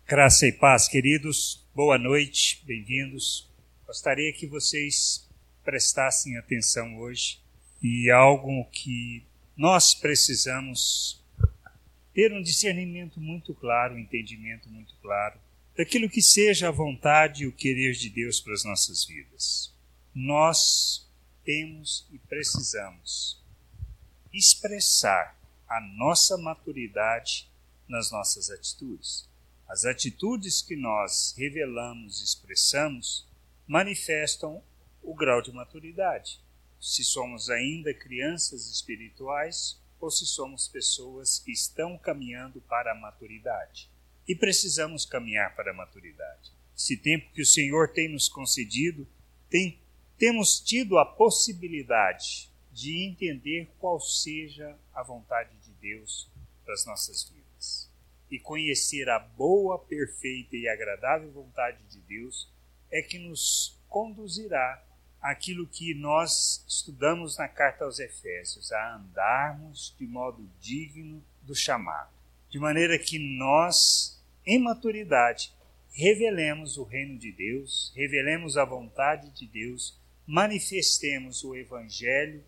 Graça e paz, queridos. Boa noite, bem-vindos. Gostaria que vocês prestassem atenção hoje em algo que nós precisamos ter um discernimento muito claro, um entendimento muito claro daquilo que seja a vontade e o querer de Deus para as nossas vidas. Nós temos e precisamos expressar a nossa maturidade nas nossas atitudes. As atitudes que nós revelamos e expressamos manifestam o grau de maturidade. Se somos ainda crianças espirituais ou se somos pessoas que estão caminhando para a maturidade. E precisamos caminhar para a maturidade. Esse tempo que o Senhor tem nos concedido, temos tido a possibilidade de entender qual seja a vontade de Deus para as nossas vidas. E conhecer a boa, perfeita e agradável vontade de Deus é que nos conduzirá àquilo que nós estudamos na carta aos Efésios, a andarmos de modo digno do chamado. De maneira que nós, em maturidade, revelemos o reino de Deus, revelemos a vontade de Deus, manifestemos o Evangelho,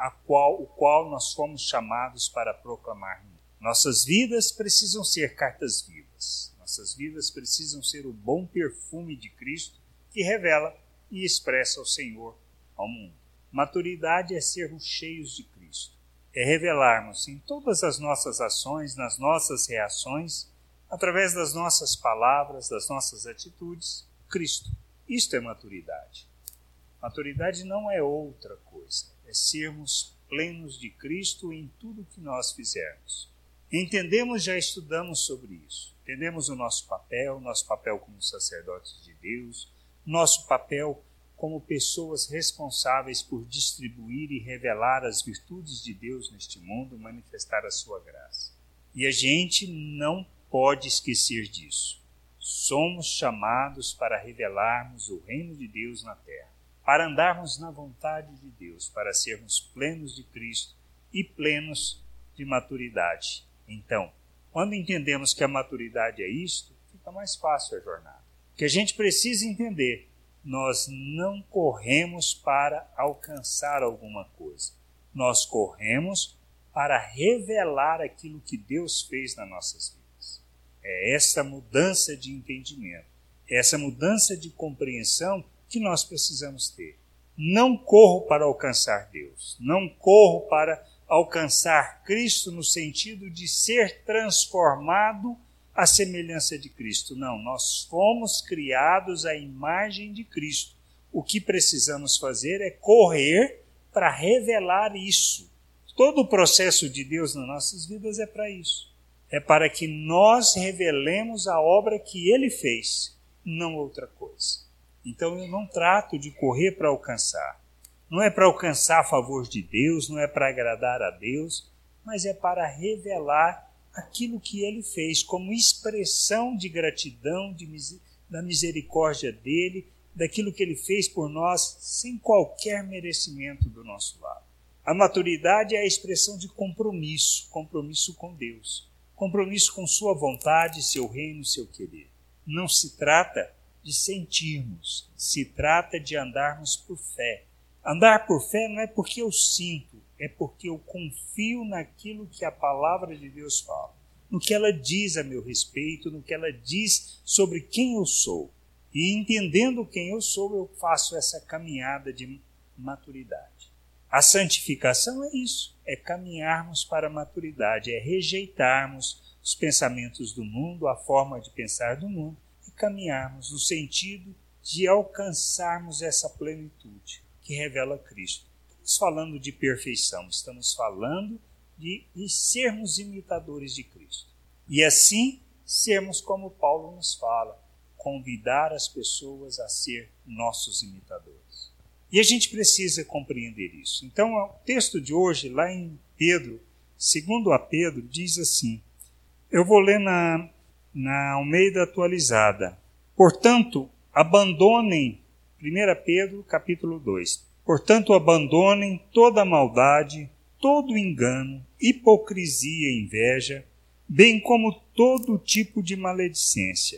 o qual nós fomos chamados para proclamar. Nossas vidas precisam ser cartas vivas. Nossas vidas precisam ser o bom perfume de Cristo que revela e expressa o Senhor ao mundo. Maturidade é sermos cheios de Cristo. É revelarmos em todas as nossas ações, nas nossas reações, através das nossas palavras, das nossas atitudes, Cristo. Isto é maturidade. Maturidade não é outra coisa. É sermos plenos de Cristo em tudo que nós fizermos. Entendemos, já estudamos sobre isso. Entendemos o nosso papel como sacerdotes de Deus, nosso papel como pessoas responsáveis por distribuir e revelar as virtudes de Deus neste mundo, manifestar a sua graça. E a gente não pode esquecer disso. Somos chamados para revelarmos o reino de Deus na terra, para andarmos na vontade de Deus, para sermos plenos de Cristo e plenos de maturidade. Então, quando entendemos que a maturidade é isto, fica mais fácil a jornada. O que a gente precisa entender, nós não corremos para alcançar alguma coisa. Nós corremos para revelar aquilo que Deus fez nas nossas vidas. É essa mudança de entendimento, é essa mudança de compreensão que nós precisamos ter. Não corro para alcançar Deus, não corro para alcançar Cristo no sentido de ser transformado à semelhança de Cristo. Não, nós fomos criados à imagem de Cristo. O que precisamos fazer é correr para revelar isso. Todo o processo de Deus nas nossas vidas é para isso. É para que nós revelemos a obra que Ele fez, não outra coisa. Então eu não trato de correr para alcançar. Não é para alcançar a favor de Deus, não é para agradar a Deus, mas é para revelar aquilo que Ele fez como expressão de gratidão, da misericórdia dEle, daquilo que Ele fez por nós, sem qualquer merecimento do nosso lado. A maturidade é a expressão de compromisso com Deus, compromisso com Sua vontade, Seu reino, Seu querer. Não se trata de sentirmos, se trata de andarmos por fé. Andar por fé não é porque eu sinto, é porque eu confio naquilo que a palavra de Deus fala, no que ela diz a meu respeito, no que ela diz sobre quem eu sou. E entendendo quem eu sou, eu faço essa caminhada de maturidade. A santificação é isso, é caminharmos para a maturidade, é rejeitarmos os pensamentos do mundo, a forma de pensar do mundo, e caminharmos no sentido de alcançarmos essa plenitude que revela Cristo. Estamos falando de perfeição, estamos falando de sermos imitadores de Cristo. E assim, sermos como Paulo nos fala, convidar as pessoas a ser nossos imitadores. E a gente precisa compreender isso. Então, o texto de hoje, lá em Pedro, segundo a Pedro, diz assim, eu vou ler na Almeida atualizada. Portanto, abandonem 1 Pedro, capítulo 2. Portanto, abandonem toda maldade, todo engano, hipocrisia e inveja, bem como todo tipo de maledicência.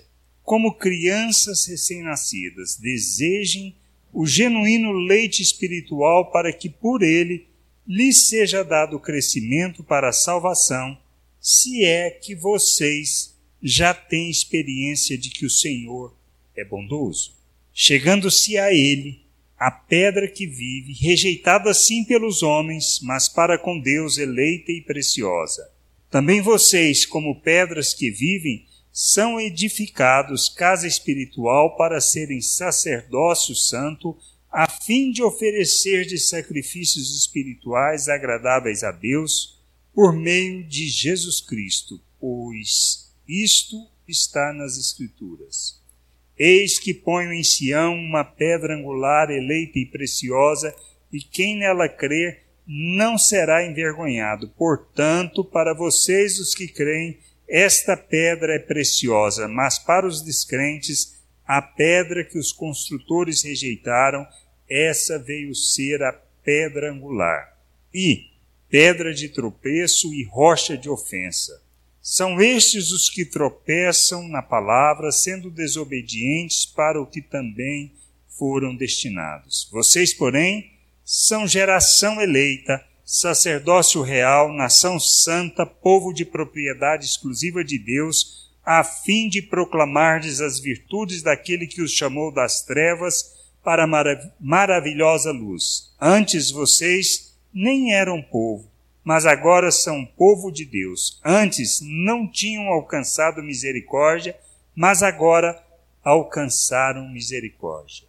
como crianças recém-nascidas, desejem o genuíno leite espiritual para que por ele lhes seja dado crescimento para a salvação, se é que vocês já têm experiência de que o Senhor é bondoso. Chegando-se a ele, a pedra que vive, rejeitada sim pelos homens, mas para com Deus eleita e preciosa. Também vocês, como pedras que vivem, são edificados casa espiritual para serem sacerdócio santo, a fim de oferecer de sacrifícios espirituais agradáveis a Deus, por meio de Jesus Cristo, pois isto está nas Escrituras. Eis que ponho em Sião uma pedra angular, eleita e preciosa, e quem nela crer não será envergonhado. Portanto, para vocês os que creem, esta pedra é preciosa, mas para os descrentes, a pedra que os construtores rejeitaram, essa veio ser a pedra angular, e pedra de tropeço e rocha de ofensa. São estes os que tropeçam na palavra, sendo desobedientes para o que também foram destinados. Vocês, porém, são geração eleita, sacerdócio real, nação santa, povo de propriedade exclusiva de Deus, a fim de proclamardes as virtudes daquele que os chamou das trevas para a maravilhosa luz. Antes vocês nem eram povo, mas agora são povo de Deus. Antes não tinham alcançado misericórdia, mas agora alcançaram misericórdia.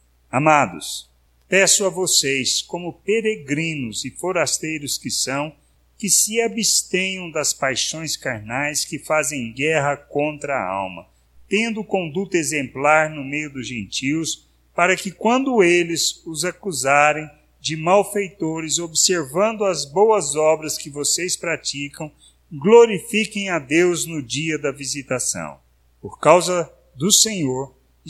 Amados, peço a vocês, como peregrinos e forasteiros que são, que se abstenham das paixões carnais que fazem guerra contra a alma, tendo conduta exemplar no meio dos gentios, para que quando eles os acusarem de malfeitores, observando as boas obras que vocês praticam, glorifiquem a Deus no dia da visitação. Por causa do Senhor,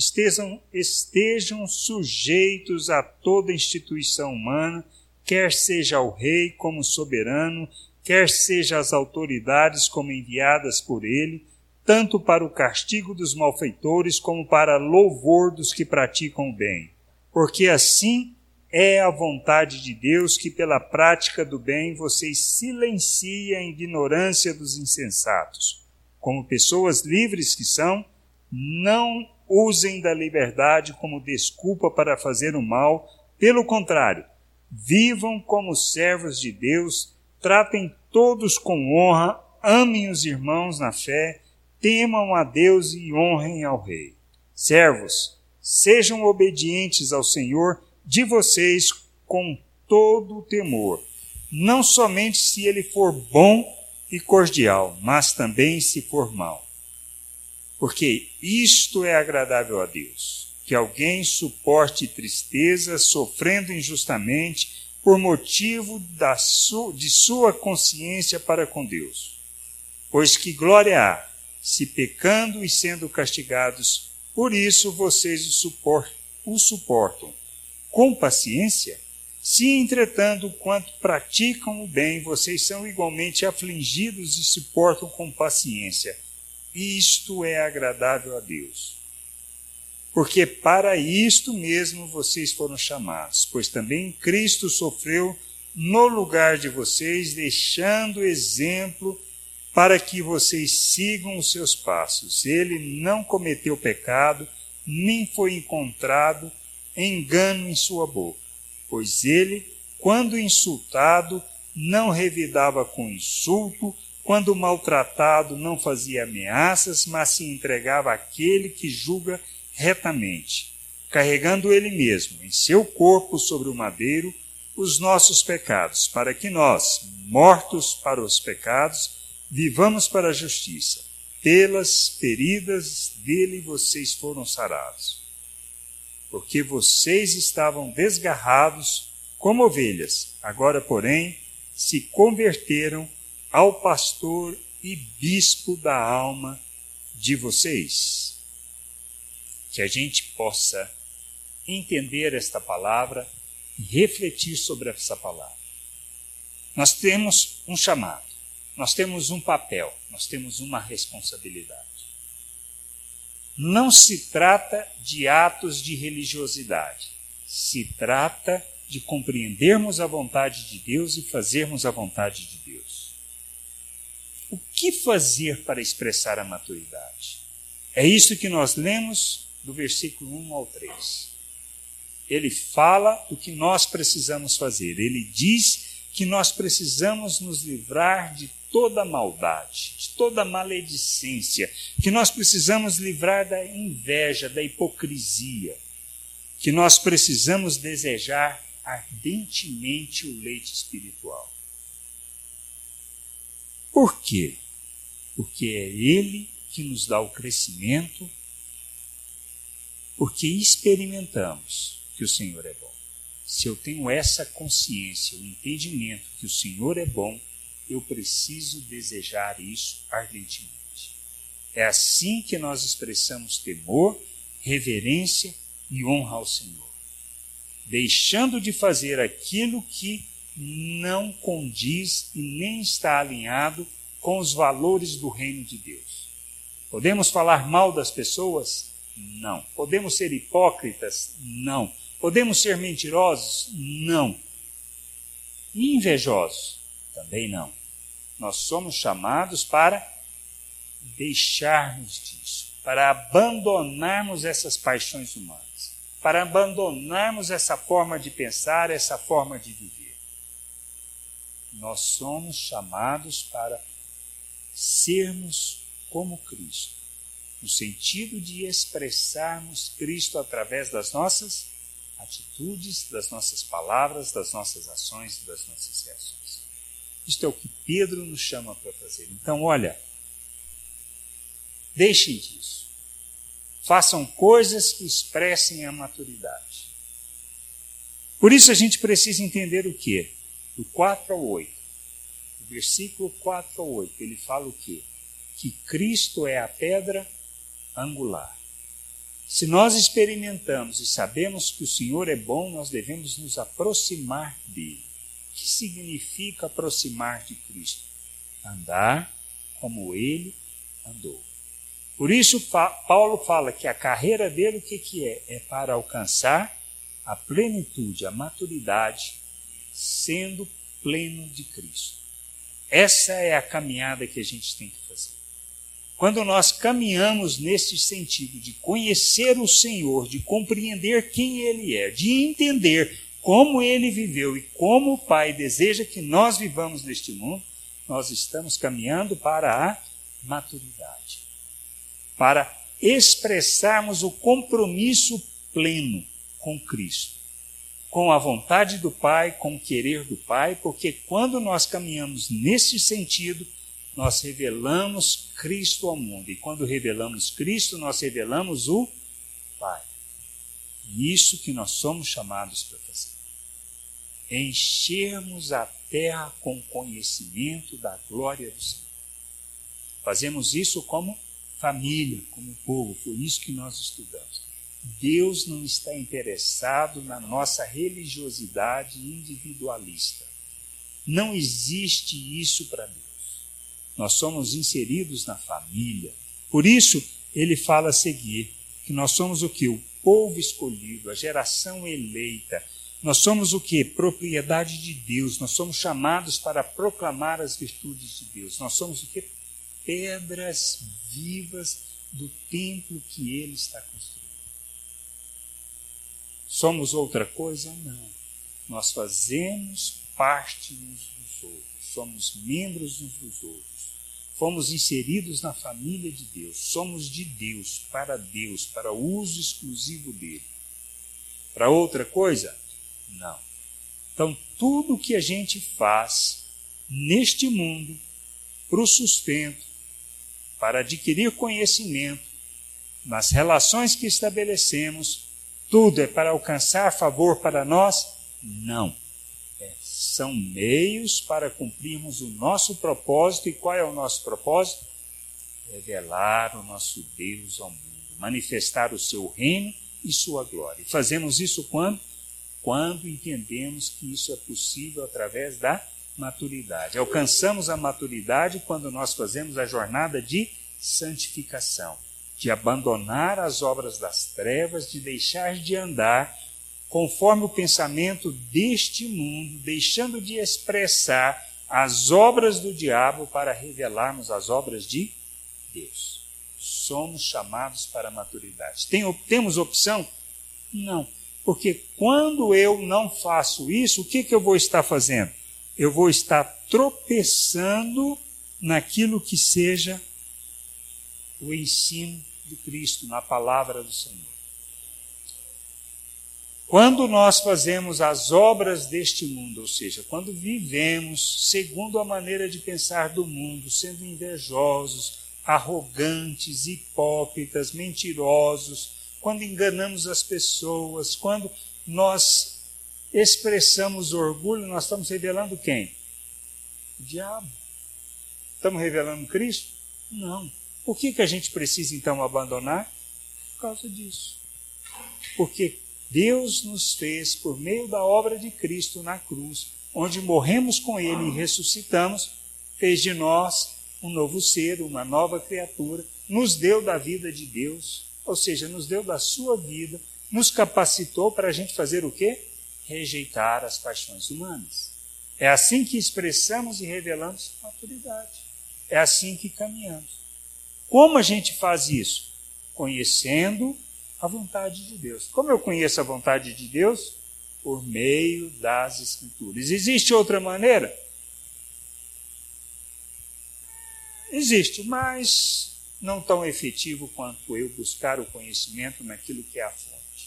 estejam sujeitos a toda instituição humana, quer seja ao rei como soberano, quer seja às autoridades como enviadas por ele, tanto para o castigo dos malfeitores como para louvor dos que praticam o bem. Porque assim é a vontade de Deus que pela prática do bem vocês silenciem a ignorância dos insensatos. Como pessoas livres que são, não usem da liberdade como desculpa para fazer o mal. Pelo contrário, vivam como servos de Deus, tratem todos com honra, amem os irmãos na fé, temam a Deus e honrem ao Rei. Servos, sejam obedientes ao Senhor de vocês com todo o temor, não somente se ele for bom e cordial, mas também se for mau. Porque isto é agradável a Deus, que alguém suporte tristeza, sofrendo injustamente, por motivo de sua consciência para com Deus. Pois que glória há, se pecando e sendo castigados, por isso vocês o suportam com paciência? Se, entretanto, quanto praticam o bem, vocês são igualmente afligidos e suportam com paciência, isto é agradável a Deus. Porque para isto mesmo vocês foram chamados, pois também Cristo sofreu no lugar de vocês, deixando exemplo para que vocês sigam os seus passos. Ele não cometeu pecado, nem foi encontrado engano em sua boca. Pois ele, quando insultado, não revidava com insulto, quando maltratado, não fazia ameaças, mas se entregava àquele que julga retamente, carregando ele mesmo em seu corpo sobre o madeiro os nossos pecados, para que nós, mortos para os pecados, vivamos para a justiça. Pelas feridas dele vocês foram sarados. Porque vocês estavam desgarrados como ovelhas, agora, porém, se converteram ao pastor e bispo da alma de vocês. Que a gente possa entender esta palavra e refletir sobre essa palavra. Nós temos um chamado. Nós temos um papel, nós temos uma responsabilidade. não se trata de atos de religiosidade. Se trata de compreendermos a vontade de Deus e fazermos a vontade de Deus. O que fazer para expressar a maturidade? É isso que nós lemos do versículo 1 ao 3. Ele fala do que nós precisamos fazer. Ele diz que nós precisamos nos livrar de toda maldade, de toda maledicência, que nós precisamos livrar da inveja, da hipocrisia, que nós precisamos desejar ardentemente o leite espiritual. Por quê? Porque é Ele que nos dá o crescimento, porque experimentamos que o Senhor é bom. Se eu tenho essa consciência, o entendimento que o Senhor é bom, eu preciso desejar isso ardentemente. É assim que nós expressamos temor, reverência e honra ao Senhor, deixando de fazer aquilo que não condiz e nem está alinhado com os valores do reino de Deus. Podemos falar mal das pessoas? Não. Podemos ser hipócritas? Não. Podemos ser mentirosos? Não. E invejosos? Também não. Nós somos chamados para deixarmos disso, para abandonarmos essas paixões humanas, para abandonarmos essa forma de pensar, essa forma de viver. Nós somos chamados para sermos como Cristo, no sentido de expressarmos Cristo através das nossas atitudes, das nossas palavras, das nossas ações e das nossas reações. Isto é o que Pedro nos chama para fazer. Então, olha, deixem disso. Façam coisas que expressem a maturidade. Por isso a gente precisa entender o quê? Do 4 ao 8. O versículo 4 ao 8, ele fala o quê? Que Cristo é a pedra angular. Se nós experimentamos e sabemos que o Senhor é bom, nós devemos nos aproximar dele. O que significa aproximar de Cristo? Andar como ele andou. Por isso, Paulo fala que a carreira dele, o que é? É para alcançar a plenitude, a maturidade, sendo pleno de Cristo. Essa é a caminhada que a gente tem que fazer. Quando nós caminhamos nesse sentido de conhecer o Senhor, de compreender quem Ele é, de entender como Ele viveu e como o Pai deseja que nós vivamos neste mundo, nós estamos caminhando para a maturidade. Para expressarmos o compromisso pleno com Cristo, com a vontade do Pai, com o querer do Pai, porque quando nós caminhamos nesse sentido, nós revelamos Cristo ao mundo. E quando revelamos Cristo, nós revelamos o Pai. E isso que nós somos chamados para fazer. Enchermos a terra com conhecimento da glória do Senhor. Fazemos isso como família, como povo. Foi isso que nós estudamos. Deus não está interessado na nossa religiosidade individualista. Não existe isso para Deus. Nós somos inseridos na família. Por isso, ele fala a seguir, que nós somos o quê? O povo escolhido, a geração eleita. Nós somos o quê? Propriedade de Deus. Nós somos chamados para proclamar as virtudes de Deus. Nós somos o quê? Pedras vivas do templo que ele está construindo. Somos outra coisa? Não. Nós fazemos parte uns dos outros. Somos membros uns dos outros. Fomos inseridos na família de Deus. Somos de Deus, para o uso exclusivo dele. Para outra coisa? Não. Então, tudo que a gente faz neste mundo, para o sustento, para adquirir conhecimento, nas relações que estabelecemos, tudo é para alcançar favor para nós? Não. São meios para cumprirmos o nosso propósito. E qual é o nosso propósito? Revelar o nosso Deus ao mundo, manifestar o seu reino e sua glória. E fazemos isso quando? Quando entendemos que isso é possível através da maturidade. Alcançamos a maturidade quando nós fazemos a jornada de santificação, de abandonar as obras das trevas, de deixar de andar conforme o pensamento deste mundo, deixando de expressar as obras do diabo para revelarmos as obras de Deus. Somos chamados para a maturidade. Temos opção? Não. Porque quando eu não faço isso, o que eu vou estar fazendo? Eu vou estar tropeçando naquilo que seja o ensino de Cristo, na palavra do Senhor. Quando nós fazemos as obras deste mundo, ou seja, quando vivemos segundo a maneira de pensar do mundo, sendo invejosos, arrogantes, hipócritas, mentirosos, quando enganamos as pessoas, quando nós expressamos orgulho, nós estamos revelando quem? O diabo. Estamos revelando Cristo? Não. Por que a gente precisa então abandonar? Por causa disso. Porque Deus nos fez, por meio da obra de Cristo na cruz, onde morremos com Ele e ressuscitamos, fez de nós um novo ser, uma nova criatura, nos deu da vida de Deus, ou seja, nos deu da sua vida, nos capacitou para a gente fazer o quê? Rejeitar as paixões humanas. É assim que expressamos e revelamos maturidade. É assim que caminhamos. Como a gente faz isso? Conhecendo a vontade de Deus. Como eu conheço a vontade de Deus? Por meio das Escrituras. Existe outra maneira? Existe, mas não tão efetivo quanto eu buscar o conhecimento naquilo que é a fonte.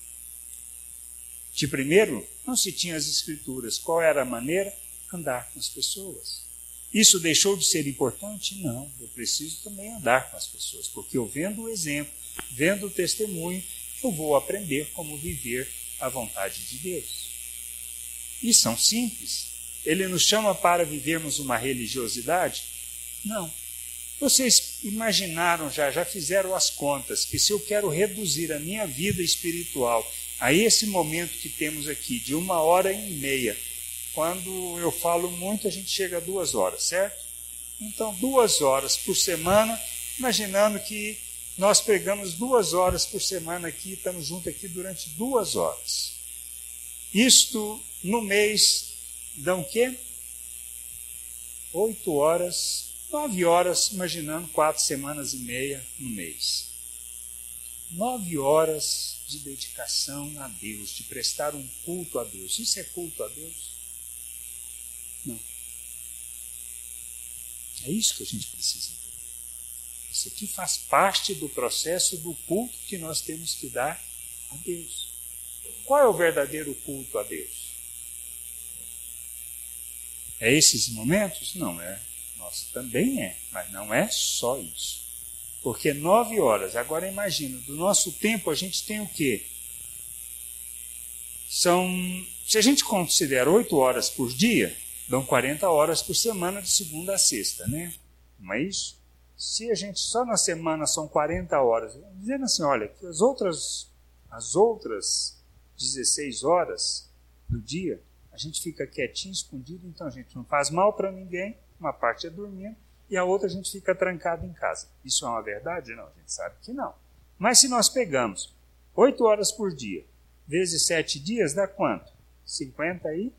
De primeiro, não se tinha as Escrituras. Qual era a maneira? Andar com as pessoas. Isso deixou de ser importante? Não. Eu preciso também andar com as pessoas, porque eu vendo o exemplo, vendo o testemunho, eu vou aprender como viver a vontade de Deus. E são simples. Ele nos chama para vivermos uma religiosidade? Não. Vocês imaginaram já fizeram as contas, que se eu quero reduzir a minha vida espiritual a esse momento que temos aqui, de 1h30, quando eu falo muito, a gente chega a 2 horas, certo? Então, 2 horas por semana, imaginando que nós pregamos 2 horas por semana aqui, estamos juntos aqui durante 2 horas. Isto, no mês, dão o quê? 8 horas, 9 horas, imaginando 4 semanas e meia no mês. 9 horas de dedicação a Deus, de prestar um culto a Deus. Isso é culto a Deus? Não. É isso que a gente precisa entender. Isso aqui faz parte do processo do culto que nós temos que dar a Deus. Qual é o verdadeiro culto a Deus? É esses momentos? Não é. Nossa, também é, mas não é só isso. Porque 9 horas, agora imagina, do nosso tempo a gente tem o quê? Se a gente considera 8 horas por dia, dão 40 horas por semana de segunda a sexta, né? Não é isso? Se a gente só na semana são 40 horas, dizendo assim, olha, que as outras 16 horas do dia, a gente fica quietinho, escondido, então a gente não faz mal para ninguém, uma parte é dormindo, e a outra a gente fica trancado em casa. Isso é uma verdade? Não, a gente sabe que não. Mas se nós pegamos 8 horas por dia, vezes 7 dias, dá quanto? 56.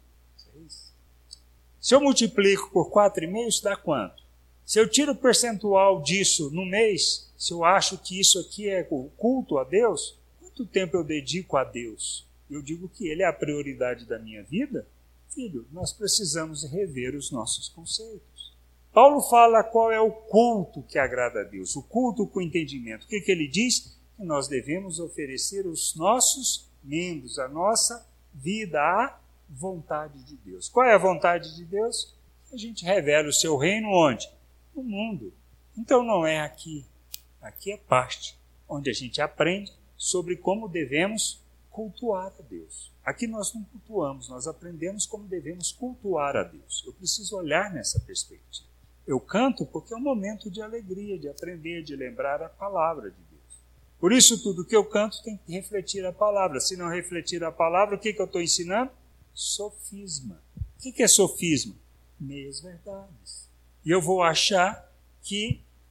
Se eu multiplico por 4,5, isso dá quanto? Se eu tiro o percentual disso no mês, se eu acho que isso aqui é o culto a Deus, quanto tempo eu dedico a Deus? Eu digo que Ele é a prioridade da minha vida? Filho, nós precisamos rever os nossos conceitos. Paulo fala qual é o culto que agrada a Deus, o culto com entendimento. O que ele diz? Que nós devemos oferecer os nossos membros, a nossa vida, à vontade de Deus. Qual é a vontade de Deus? A gente revela o seu reino onde? No mundo. Então não é aqui. Aqui é parte onde a gente aprende sobre como devemos cultuar a Deus. Aqui nós não cultuamos, nós aprendemos como devemos cultuar a Deus. Eu preciso olhar nessa perspectiva. Eu canto porque é um momento de alegria, de aprender, de lembrar a palavra de Deus. Por isso tudo que eu canto tem que refletir a palavra. Se não refletir a palavra, o que eu estou ensinando? Sofisma. O que é sofisma? Meias verdades. E eu vou achar que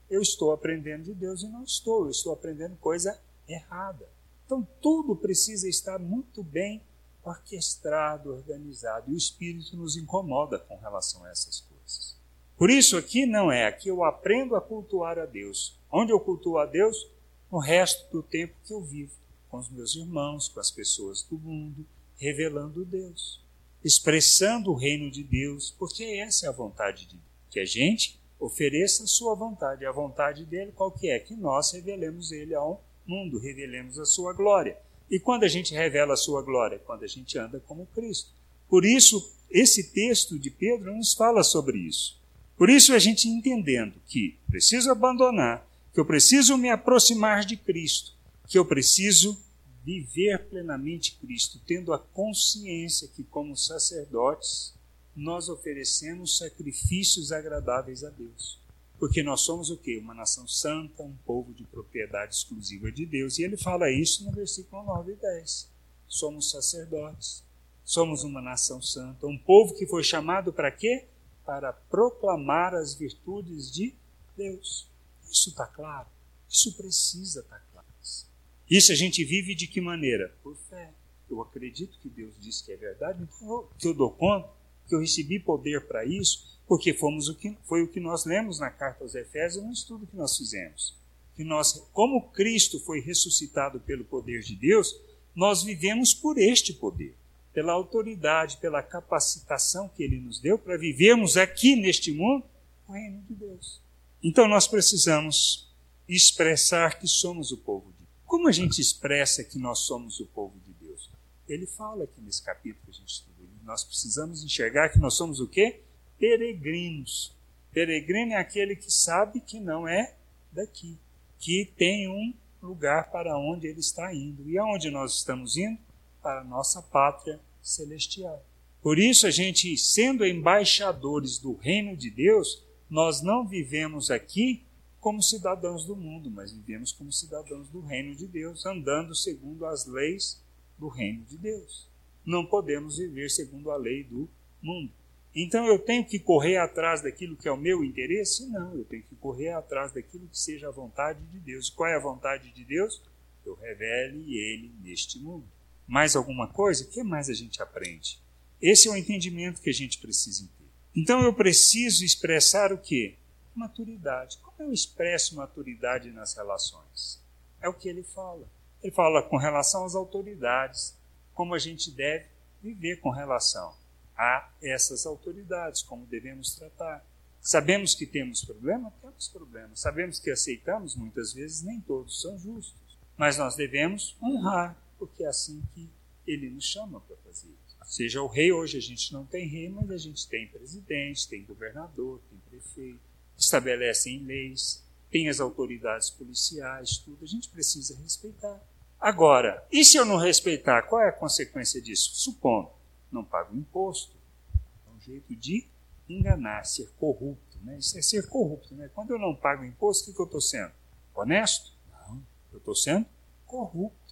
eu estou aprendendo de Deus e não estou. Eu estou aprendendo coisa errada. Então, tudo precisa estar muito bem orquestrado, organizado. E o Espírito nos incomoda com relação a essas coisas. Por isso, aqui não é. Aqui eu aprendo a cultuar a Deus. Onde eu cultuo a Deus? No resto do tempo que eu vivo. Com os meus irmãos, com as pessoas do mundo, revelando Deus. Expressando o reino de Deus, porque essa é a vontade de Deus. Que a gente ofereça a sua vontade. A vontade dele qual que é? Que nós revelemos ele ao mundo, revelemos a sua glória. E quando a gente revela a sua glória? Quando a gente anda como Cristo. Por isso, esse texto de Pedro nos fala sobre isso. Por isso, a gente entendendo que preciso abandonar, que eu preciso me aproximar de Cristo, que eu preciso viver plenamente Cristo, tendo a consciência que, como sacerdotes, nós oferecemos sacrifícios agradáveis a Deus. Porque nós somos o quê? Uma nação santa, um povo de propriedade exclusiva de Deus. E ele fala isso no versículo 9 e 10. Somos sacerdotes, somos uma nação santa, um povo que foi chamado para quê? Para proclamar as virtudes de Deus. Isso está claro? Isso precisa estar claro. Isso a gente vive de que maneira? Por fé. Eu acredito que Deus disse que é verdade, então que eu dou conta, que eu recebi poder para isso, porque foi o que nós lemos na carta aos Efésios, no estudo que nós fizemos. Que nós, como Cristo foi ressuscitado pelo poder de Deus, nós vivemos por este poder, pela autoridade, pela capacitação que Ele nos deu para vivermos aqui neste mundo o reino de Deus. Então nós precisamos expressar que somos o povo de Deus. Como a gente expressa que nós somos o povo de Deus? Ele fala aqui nesse capítulo que a gente estudou. Nós precisamos enxergar que nós somos o quê? Peregrinos. Peregrino é aquele que sabe que não é daqui, que tem um lugar para onde ele está indo. E aonde nós estamos indo? Para a nossa pátria celestial. Por isso, a gente, sendo embaixadores do reino de Deus, nós não vivemos aqui como cidadãos do mundo, mas vivemos como cidadãos do reino de Deus, andando segundo as leis do reino de Deus. Não podemos viver segundo a lei do mundo. Então eu tenho que correr atrás daquilo que é o meu interesse? Não, eu tenho que correr atrás daquilo que seja a vontade de Deus. Qual é a vontade de Deus? Eu revele Ele neste mundo. Mais alguma coisa? O que mais a gente aprende? Esse é o entendimento que a gente precisa ter. Então eu preciso expressar o quê? Maturidade. Como eu expresso maturidade nas relações? É o que ele fala. Ele fala com relação às autoridades, como a gente deve viver com relação a essas autoridades, como devemos tratar. Sabemos que temos problema? Temos problema. Sabemos que aceitamos, muitas vezes, nem todos são justos. Mas nós devemos honrar, porque é assim que ele nos chama para fazer. Seja o rei, hoje a gente não tem rei, mas a gente tem presidente, tem governador, tem prefeito, estabelecem leis, tem as autoridades policiais, tudo. A gente precisa respeitar. Agora, e se eu não respeitar, qual é a consequência disso? Supondo, não pago imposto. É um jeito de enganar, ser corrupto. Né? Isso é ser corrupto. Né? Quando eu não pago imposto, o que eu estou sendo? Honesto? Não, eu estou sendo corrupto.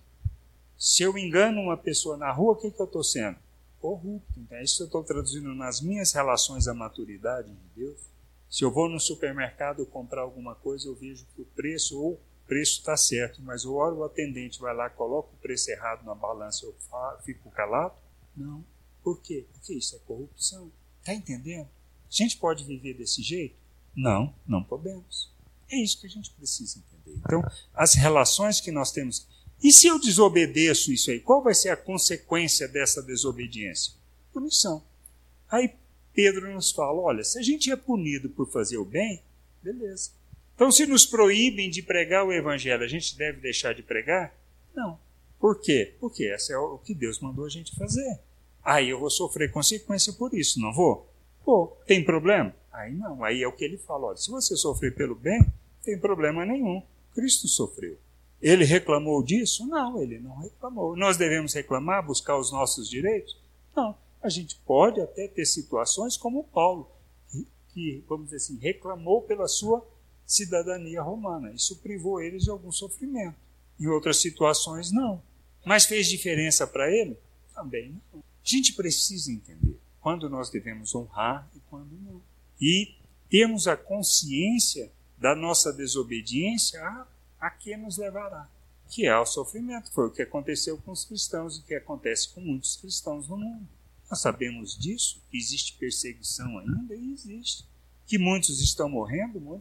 Se eu engano uma pessoa na rua, o que eu estou sendo? Corrupto. Então, isso eu estou traduzindo nas minhas relações à maturidade de Deus. Se eu vou no supermercado comprar alguma coisa, eu vejo que o preço está certo, mas a hora o atendente vai lá, coloca o preço errado na balança, eu fico calado? Não. Por quê? Porque isso é corrupção. Está entendendo? A gente pode viver desse jeito? Não, não podemos. É isso que a gente precisa entender. Então, as relações que nós temos... E se eu desobedeço isso aí, qual vai ser a consequência dessa desobediência? Punição. Aí Pedro nos fala, olha, se a gente é punido por fazer o bem, beleza. Então, se nos proíbem de pregar o evangelho, a gente deve deixar de pregar? Não. Por quê? Porque esse é o que Deus mandou a gente fazer. Aí eu vou sofrer consequência por isso, não vou? Pô, tem problema? Aí não, aí é o que ele fala, olha, se você sofrer pelo bem, não tem problema nenhum. Cristo sofreu. Ele reclamou disso? Não, ele não reclamou. Nós devemos reclamar, buscar os nossos direitos? Não. A gente pode até ter situações como Paulo, que, vamos dizer assim, reclamou pela sua cidadania romana. Isso privou eles de algum sofrimento. Em outras situações, não. Mas fez diferença para ele? Também não. A gente precisa entender quando nós devemos honrar e quando não. E termos a consciência da nossa desobediência, a que nos levará? Que é ao sofrimento. Foi o que aconteceu com os cristãos e o que acontece com muitos cristãos no mundo. Nós sabemos disso, que existe perseguição ainda, e existe. Que muitos estão morrendo. O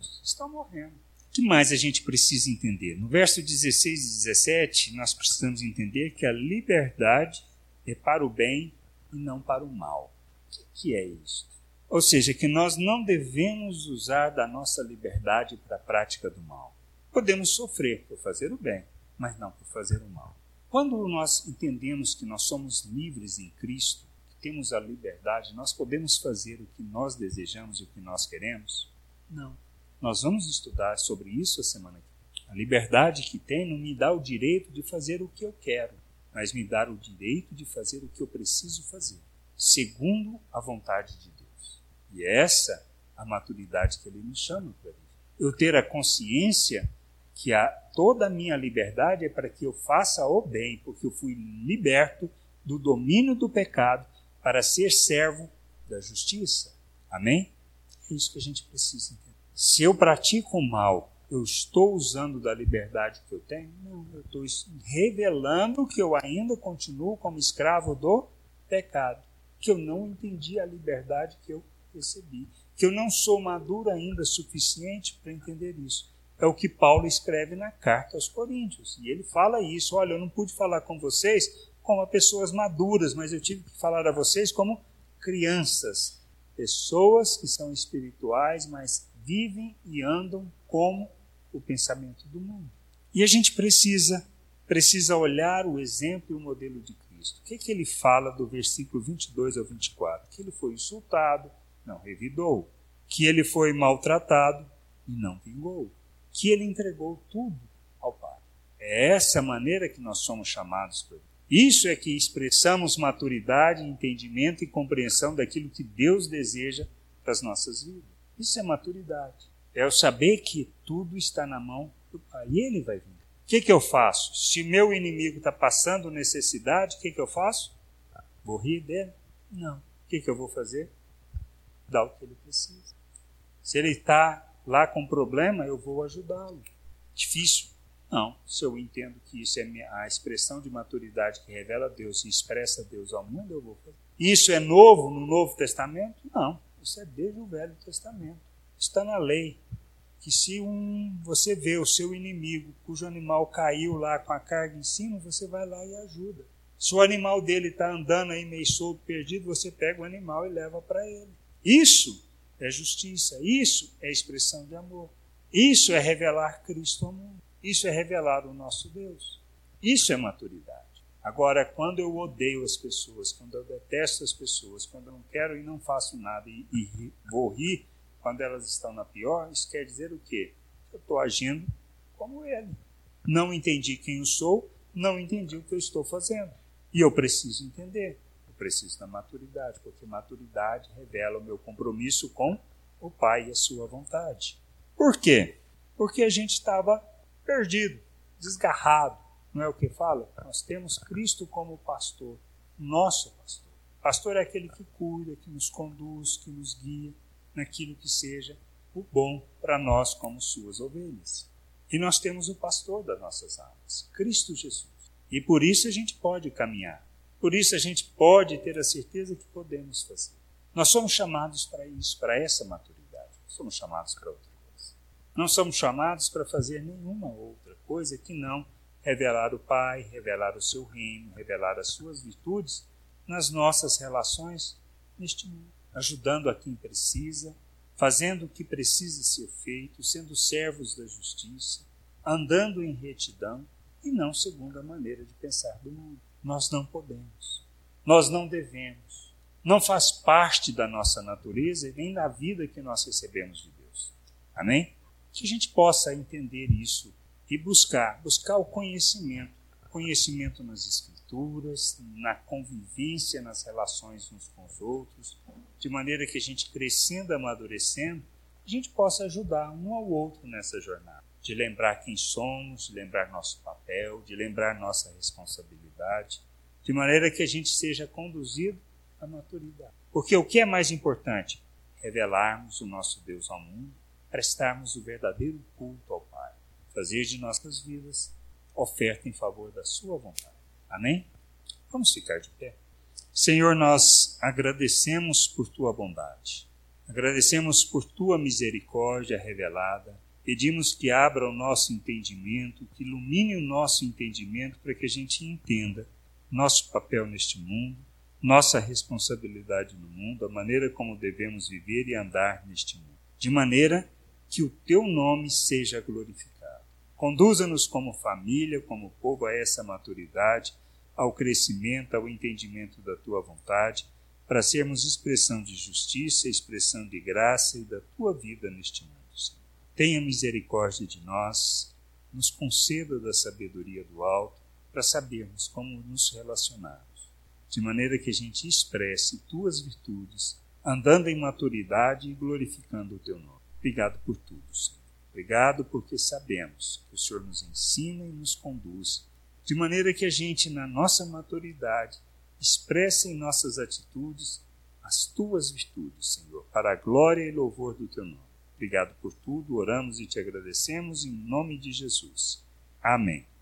que mais a gente precisa entender? No verso 16 e 17, nós precisamos entender que a liberdade é para o bem e não para o mal. O que é isso? Ou seja, que nós não devemos usar da nossa liberdade para a prática do mal. Podemos sofrer por fazer o bem, mas não por fazer o mal. Quando nós entendemos que nós somos livres em Cristo, que temos a liberdade, nós podemos fazer o que nós desejamos e o que nós queremos? Não. Nós vamos estudar sobre isso a semana que vem. A liberdade que tem não me dá o direito de fazer o que eu quero, mas me dá o direito de fazer o que eu preciso fazer, segundo a vontade de Deus. E essa é a maturidade que Ele nos chama para viver. Eu ter a consciência que toda a minha liberdade é para que eu faça o bem, porque eu fui liberto do domínio do pecado para ser servo da justiça. Amém? É isso que a gente precisa entender. Se eu pratico o mal, eu estou usando da liberdade que eu tenho? Não, eu estou revelando que eu ainda continuo como escravo do pecado, que eu não entendi a liberdade que eu recebi, que eu não sou maduro ainda suficiente para entender isso. É o que Paulo escreve na carta aos Coríntios. E ele fala isso: olha, eu não pude falar com vocês como pessoas maduras, mas eu tive que falar a vocês como crianças, pessoas que são espirituais, mas vivem e andam como o pensamento do mundo. E a gente precisa olhar o exemplo e o modelo de Cristo. O que ele fala do versículo 22 ao 24? Que ele foi insultado, não revidou. Que ele foi maltratado e não vingou. Que ele entregou tudo ao Pai. É essa maneira que nós somos chamados para viver. Isso é que expressamos maturidade, entendimento e compreensão daquilo que Deus deseja para as nossas vidas. Isso é maturidade. É o saber que tudo está na mão do Pai. E Ele vai vir. O que eu faço? Se meu inimigo está passando necessidade, o que eu faço? Vou rir dele? Não. O que eu vou fazer? Dar o que ele precisa. Se ele está lá com problema, eu vou ajudá-lo. Difícil? Não. Se eu entendo que isso é a expressão de maturidade que revela Deus e expressa Deus ao mundo, eu vou fazer. Isso é novo no Novo Testamento? Não. Isso é desde o Velho Testamento. Está na lei. Que se você vê o seu inimigo, cujo animal caiu lá com a carga em cima, você vai lá e ajuda. Se o animal dele está andando aí meio solto, perdido, você pega o animal e leva para ele. Isso é justiça. Isso é expressão de amor. Isso é revelar Cristo ao mundo. Isso é revelar o nosso Deus. Isso é maturidade. Agora, quando eu odeio as pessoas, quando eu detesto as pessoas, quando eu não quero e não faço nada e vou rir quando elas estão na pior, isso quer dizer o quê? Eu estou agindo como ele. Não entendi quem eu sou, não entendi o que eu estou fazendo. E eu preciso entender. Eu preciso da maturidade, porque maturidade revela o meu compromisso com o Pai e a sua vontade. Por quê? Porque a gente estava perdido, desgarrado. Não é o que fala? Nós temos Cristo como pastor, nosso pastor. Pastor é aquele que cuida, que nos conduz, que nos guia naquilo que seja o bom para nós como suas ovelhas. E nós temos o pastor das nossas almas, Cristo Jesus. E por isso a gente pode caminhar. Por isso a gente pode ter a certeza que podemos fazer. Nós somos chamados para isso, para essa maturidade. Não somos chamados para outra coisa. Não somos chamados para fazer nenhuma outra coisa que não revelar o Pai, revelar o seu reino, revelar as suas virtudes nas nossas relações neste mundo, ajudando a quem precisa, fazendo o que precisa ser feito, sendo servos da justiça, andando em retidão e não segundo a maneira de pensar do mundo. Nós não podemos, nós não devemos, não faz parte da nossa natureza e nem da vida que nós recebemos de Deus. Amém? Que a gente possa entender isso e buscar o conhecimento nas Escrituras, na convivência, nas relações uns com os outros, de maneira que a gente crescendo, amadurecendo, a gente possa ajudar um ao outro nessa jornada, de lembrar quem somos, de lembrar nosso papel, de lembrar nossa responsabilidade, de maneira que a gente seja conduzido à maturidade. Porque o que é mais importante? Revelarmos o nosso Deus ao mundo, prestarmos o verdadeiro culto ao Pai, fazer de nossas vidas oferta em favor da sua vontade. Amém? Vamos ficar de pé. Senhor, nós agradecemos por tua bondade, agradecemos por tua misericórdia revelada, pedimos que abra o nosso entendimento, que ilumine o nosso entendimento para que a gente entenda nosso papel neste mundo, nossa responsabilidade no mundo, a maneira como devemos viver e andar neste mundo, de maneira que o teu nome seja glorificado. Conduza-nos como família, como povo a essa maturidade, ao crescimento, ao entendimento da tua vontade, para sermos expressão de justiça, expressão de graça e da tua vida neste mundo, Senhor. Tenha misericórdia de nós, nos conceda da sabedoria do alto, para sabermos como nos relacionarmos, de maneira que a gente expresse tuas virtudes, andando em maturidade e glorificando o teu nome. Obrigado por tudo, Senhor. Obrigado porque sabemos que o Senhor nos ensina e nos conduz, de maneira que a gente, na nossa maturidade, expresse em nossas atitudes as tuas virtudes, Senhor, para a glória e louvor do teu nome. Obrigado por tudo, oramos e te agradecemos em nome de Jesus. Amém.